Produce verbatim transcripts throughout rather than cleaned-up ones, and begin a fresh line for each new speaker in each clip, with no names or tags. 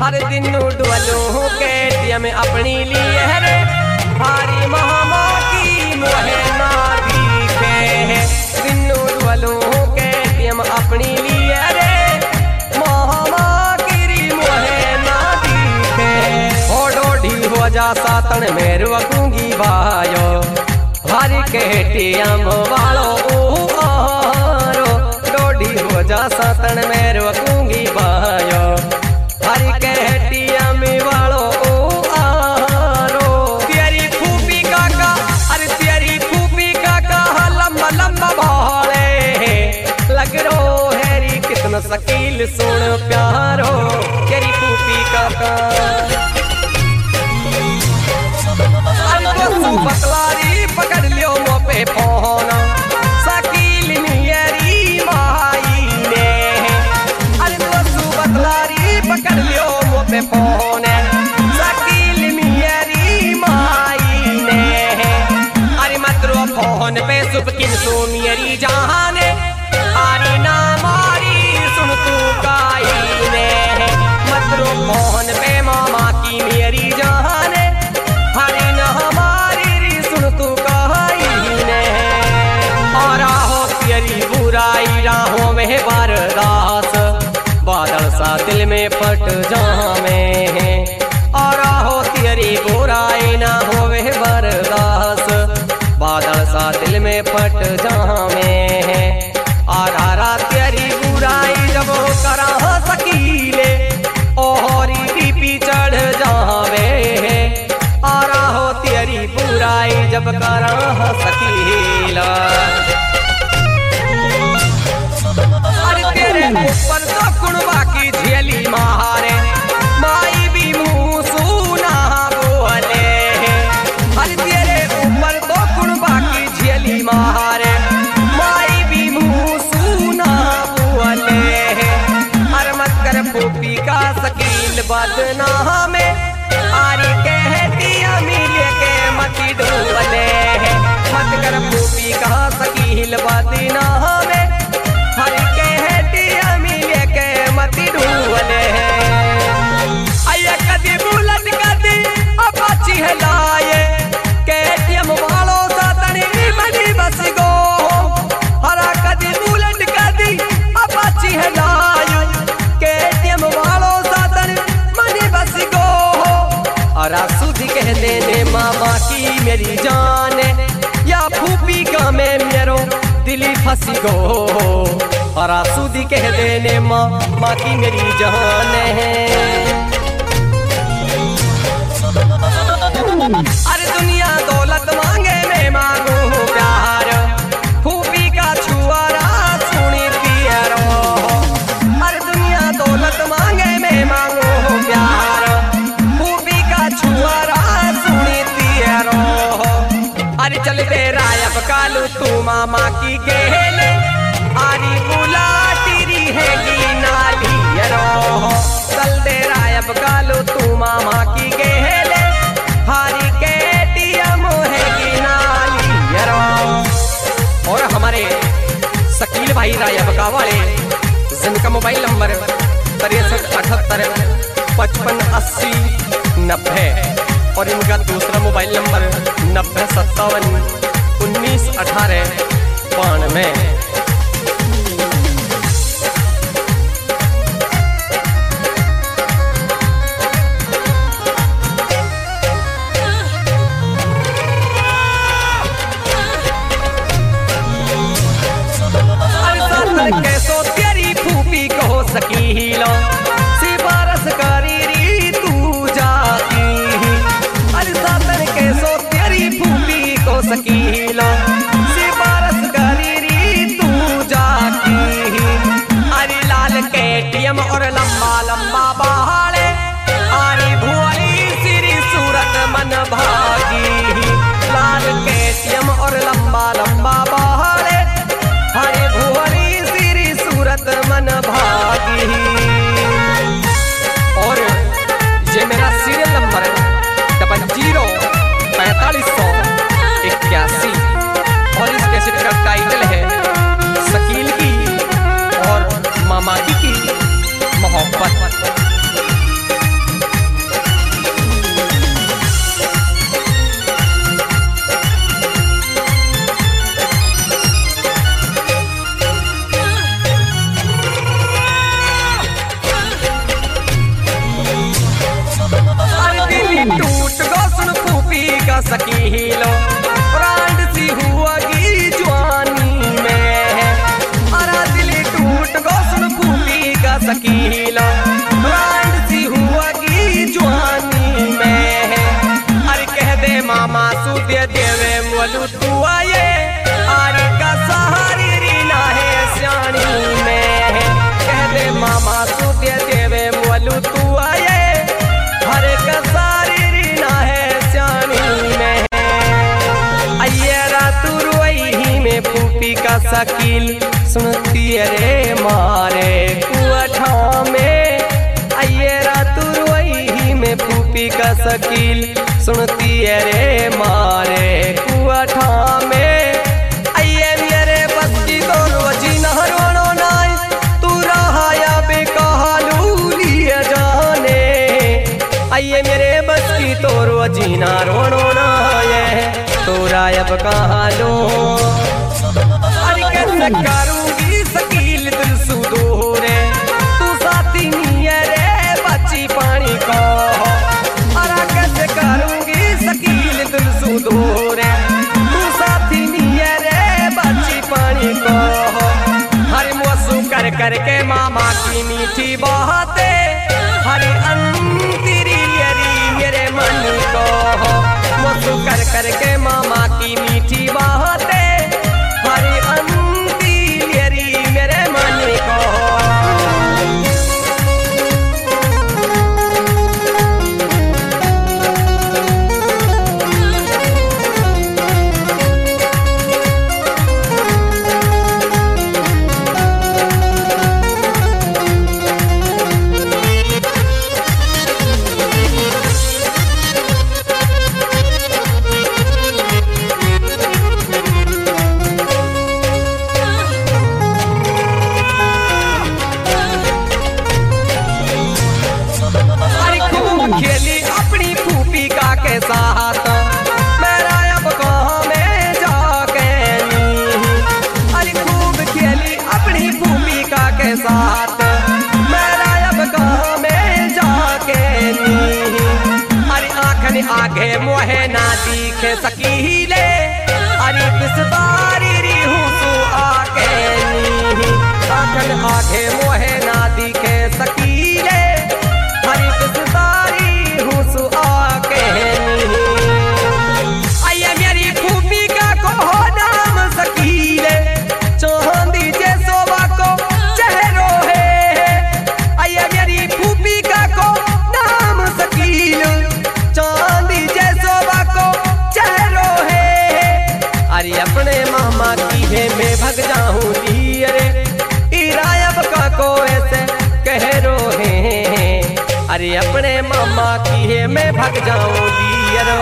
हर दिन डुअलू के टीएम अपनी लिए रे भारी महामा की मोहे ना दिखे दिन डुअलू के टीएम अपनी लिए रे महामा की मोहे ना दिखे ओ डोढ़ी हो जा सातन में रुकूंगी भायो हर के टीएम वालो आरो डोढ़ी हो जा सातन में रुकूंगी भायो हर के टीएम वालो आरो तेरी फूफी काका अरे तेरी फूफी काका लंबा लंबा भाले लग रो हैरी कितना शकील सुन प्यारो तेरी फूफी काका बतलारी पकड़ लियो मो पे फोन शकील नियरी माई ने अरे दोस्तू बतलारी पकड़ लियो मो पे फोन शकील नियरी माई ने अरे मतरो फोन पे सुबकिन सो मेरी जाने अरे ना मारी सुन तू काई ने मतरो फोन पे मामा की मेरी जाने हरे न हमारी सुन तू कहाई ने और राहो तेरी बुराई राहों में बरदास बादल सा दिल में पट जामे और राहो तेरी बुराई ना होवे बरदास बादल सा दिल में पट जामे और आरा तेरी बुराई जब करा सकीले ओहरी पीपी चढ़ जावे आरा हो तेरी बुराई जब करा सकीला अरे तेरे ऊपर तो कुणबा की झेली मारे माई भी मुंह सुना बोले अरे तेरे ऊपर तो कुणबा की झेली मारे माई भी मुंह सुना बोले अरे मत कर फूफी का शकील बदनाम में आरी कहती अमीले के मती डूबले मत कर फूफी कहा शकील बदना में हर कहती अमीले के मती डूबले आया कदी बुलट कदी अपाची हलाए केटीएम वालों सातनी मनी बस गो हरा कदी बुलट कदी अपाची हलाए केटीएम वालों सातनी मनी बस गो और सुधी कह देने मामा की मेरी जान या फूफी का मैं मेरो दिली फंसी गो और सुधी कह देने मामा की मेरी जान है अरे दुनिया दौलत मांगे मैं मांगू प्यार फूफी का छुआरा सुनी पियरो अरे दुनिया दौलत मांगे मैं मांगू प्यार छुआरा सुनी तियरो अरे चल दे रायब कालू तू मामा की गेले आरी बुला तेरी है की नाली रो चल दे रायब कालू तू मामा की गेले हारी के टीएम है की नाली रो और हमारे शकील भाई रायब का वाले जिनका मोबाइल नंबर तिरसठ अठहत्तर पचपन अस्सी नब्बे और इनका दूसरा मोबाइल नंबर नब्बे सत्तावन उन्नीस अठारह बानवे कैसो तेरी फूफी कहो सकीलो सिफारस करी री तू जाती अरे सातन कैसो तेरी फूफी को सकीलो सिफारस करी री तू जाती अरे लाल केटीएम और लंबा लंबा बाले अरे भुआली सिरी सूरत मन भागी लाल केटीएम और लंबा लंबा बाले अरे भुआली सूरत मन भागी और ये मेरा सीरियल नंबर डबल जीरो पैंतालीस सौ इक्यासी और इस कैसेट का टाइटल है शकील की और मामा की मोहब्बत। सकीलो ब्रांड सी हुआगी जवानी में अरा दिल टूट गो सुन फूफी का सकीलो ब्रांड सी हुआगी जवानी में अरे कह दे मामा सूदे देवे मोलू तू आए अरे का सहारी रीना है स्याणी में कह दे मामा सूदे देवे मोलू तू आए हरे का सारी रीना है स्याणी में आइए रातू रोई में फूफी का सकील सुनती रे मारे कुआठा में आइए रातू रोई में फूफी का सकील सुनती रे मारे कुआठा में आइए मेरे बस की तो रोजी नहरोनो नाय तू रहाया बेकहालू लिए जाने आइए मेरे बस की तो रोजी ना रोनो ना है तोरा अब कहाँ लो अरे कैसे करूंगी सकील दिल सुदूरे तू साथी नहीं है रे बच्ची पानी को अरे कैसे करूंगी सकील दिल सुदूरे तू साथी नहीं है रे बच्ची पानी को हरे मोसू कर कर के मामा की मीठी बातें हरे अंतिरी मेरे मन को मोसू कर कर के मामा की मीठी बातें हरी अंती मेरे मन को खेली अपनी फूफी का के साथ मेरा अब कहाँ में जाके अरे खूब खेली अपनी फूफी का के साथ मेरा अब कहाँ में जाके अरे आँखन आगे मोहे ना दिखे सकीले अरे किसदारी री हूँ तू आके आँखन आगे मोहे ना दिखे सकीले हरी किसदारी आइए मेरी फूफी का को नाम सकीले चांदी जैसो को चेहरो है आइए मेरी फूफी का को नाम सकील चांदी जैसो को चेहरो है अरे अपने मामा की है मैं भग जाऊं अरे इरायब का को ऐसे कह रो है अरे अपने मामा की है मैं भग जाऊं दियरो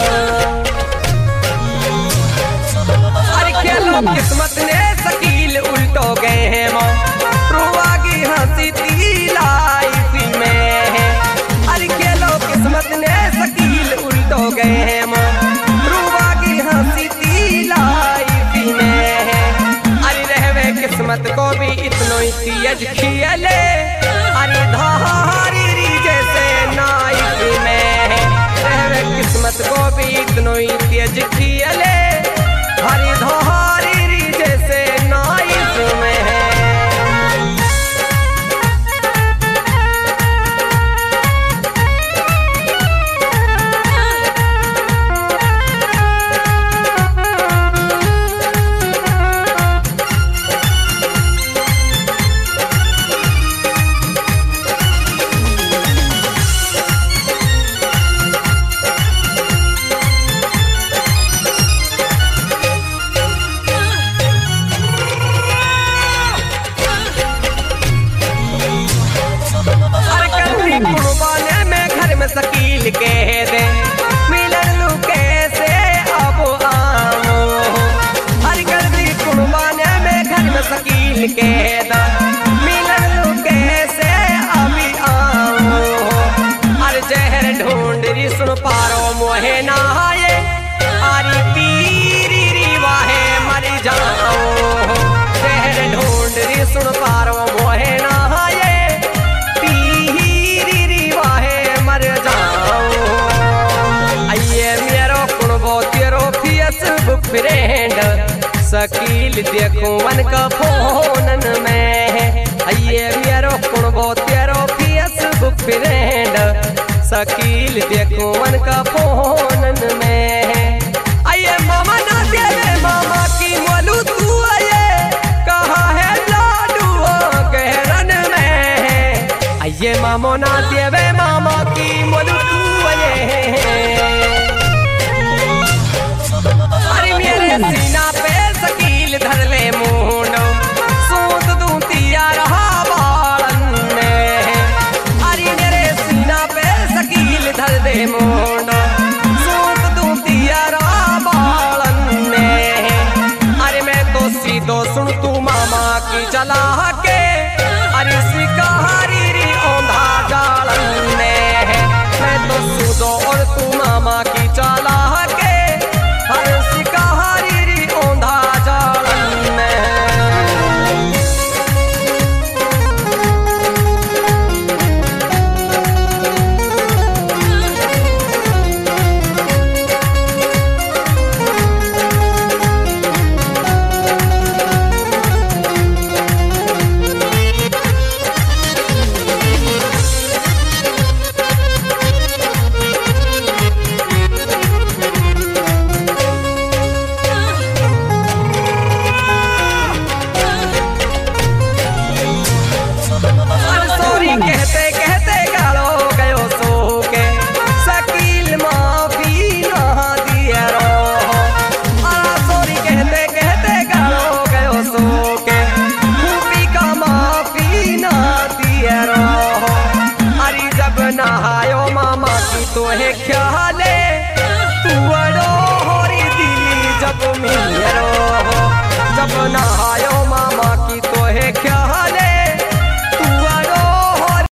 अरे खेलो किस्मत ने सकील उल्टो गए हैं माँ रुवागी हंसी थी लाइफ में अरे खेलो किस्मत ने सकील उल्टो गए हैं माँ रुवागी हंसी थी लाइफ में अरे रहवे किस्मत को भी इतनो ही तेज खियले अरे धारी जैसे नाइफ में रहवे किस्मत को भी इतनो ही तेज खियले हरी धारी जैसे नाइफ में है सकील के दे मिलन लू कैसे अब आमो हर गर्दी कुर्बाने में घर में सकील के दा मिलन लू कैसे अभी आमो हर जहर ढूंढ री सुन पारो मोहे नहाए अरे पीरी री वाहे मर जाओ जहर ढूंढ री सुन पारो मोहे नहाए शकील देखो मन का फोनन में आइए बियारो कुण बो तेरो फेसबुक फ्रेंड शकील देखो मन का फोनन में आइए मामा ना देवे मामा की मोलू तू आइए कहा है लाडू गहरन में आइए मामो ना देवे मामा की मोलू तू आइए अरे मेरे सीना पे शकील धर ले मुंडो सूत दूं तिया रहा बालन में अरे मेरे सीना पे शकील धर दे मुंडो सूत दूं तिया रहा बालन में अरे मैं तो सीधो सुन तू मामा की चला के अरे शिकारी री औंधा जालन में मैं तो सीधो और तू मामा की चला के कहते कहते गालो गयो सो के शकील माफी ना दिया रो सॉरी कहते कहते गालो गयो सो के खूबी का माफी ना दिया रो अरे जब नहायो मामा की तो है ख्याले तू अड़ो होरी दिली जब मिलो जब नहायो मामा की तो है ख्याल